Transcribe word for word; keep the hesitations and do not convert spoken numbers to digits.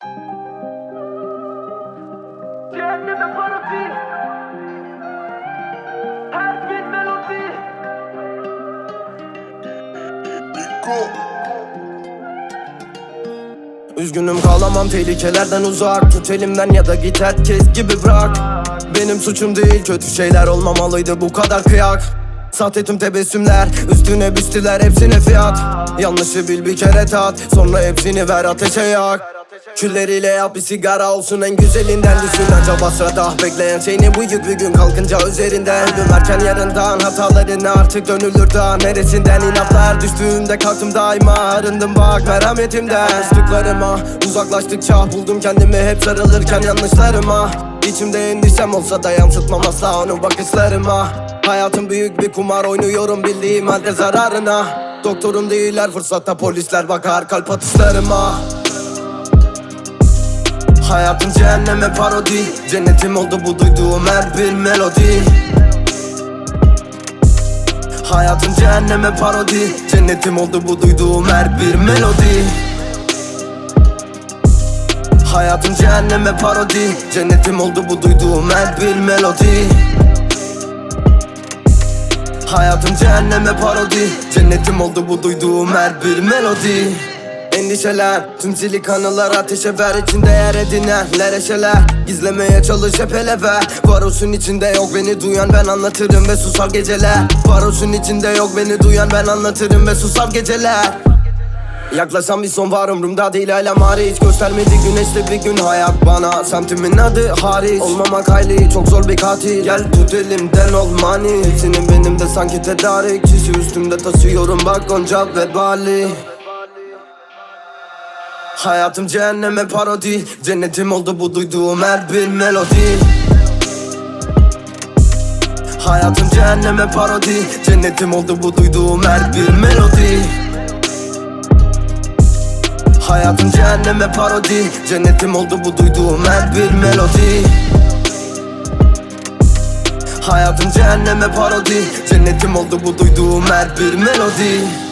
Cehenneme parodi, her bir melodi. Üzgünüm kalamam tehlikelerden uzak. Tut elimden ya da git herkes gibi bırak. Benim suçum değil, kötü şeyler olmamalıydı bu kadar kıyak. Sahte tüm tebessümler, üstüne büstüler, hepsine fiyat. Yanlışı bil bir kere tat, sonra hepsini ver ateşe yak. Külleriyle yap bir sigara olsun en güzelinden. Düşün acaba sırada bekleyen şey ne, bu yük bir gün kalkınca üzerinden. Ölüm erken yarından, hatalarını artık dönülür daha neresinden. İnatlar düştüğümde kalktım daima, arındım bak merhametimden. Yanlışlıklarıma uzaklaştıkça buldum kendimi hep sarılırken yanlışlarıma. İçimde endişem olsa da yansıtmam asla onu bakışlarıma. Hayatım büyük bir kumar, oynuyorum bildiğim halde zararına. Doktorum değiller, fırsatta polisler bakar kalp atışlarıma. Hayatım cehenneme parodi, cennetim oldu bu duyduğum her bir melodi. Hayatım cehenneme parodi, cennetim oldu bu duyduğum her bir melodi. Hayatım cehenneme parodi, cennetim oldu bu duyduğum her bir melodi. Hayatım cehenneme parodi, cennetim oldu bu duyduğum her bir melodi. Endişeler, tüm silik anılar ateşe ver, içinde yer edinen lereşeler. Gizlemeye çalış hep ele ver. Varoşun içinde yok beni duyan, ben anlatırım ve susar geceler. Varoşun içinde yok beni duyan, ben anlatırım ve susar geceler. Yaklaşan bir son var umurumda değil ailem hariç. Göstermedi güneşli bir gün hayat bana, semtimin adı hariç. Olmamak hayli çok zor bir katil, gel tut elimden ol mani. Hepsinin benim de sanki tedarik, kişi üstümde taşıyorum bak gonca ve bali. Hayatım cehenneme parodi, cennetim oldu bu duyduğum her bir melodi. Hayatım cehenneme parodi, cennetim oldu bu duyduğum her bir melodi. Hayatım cehenneme parodi, cennetim oldu bu duyduğum her bir melodi. Hayatım cehenneme parodi, cennetim oldu bu duyduğum her bir melodi.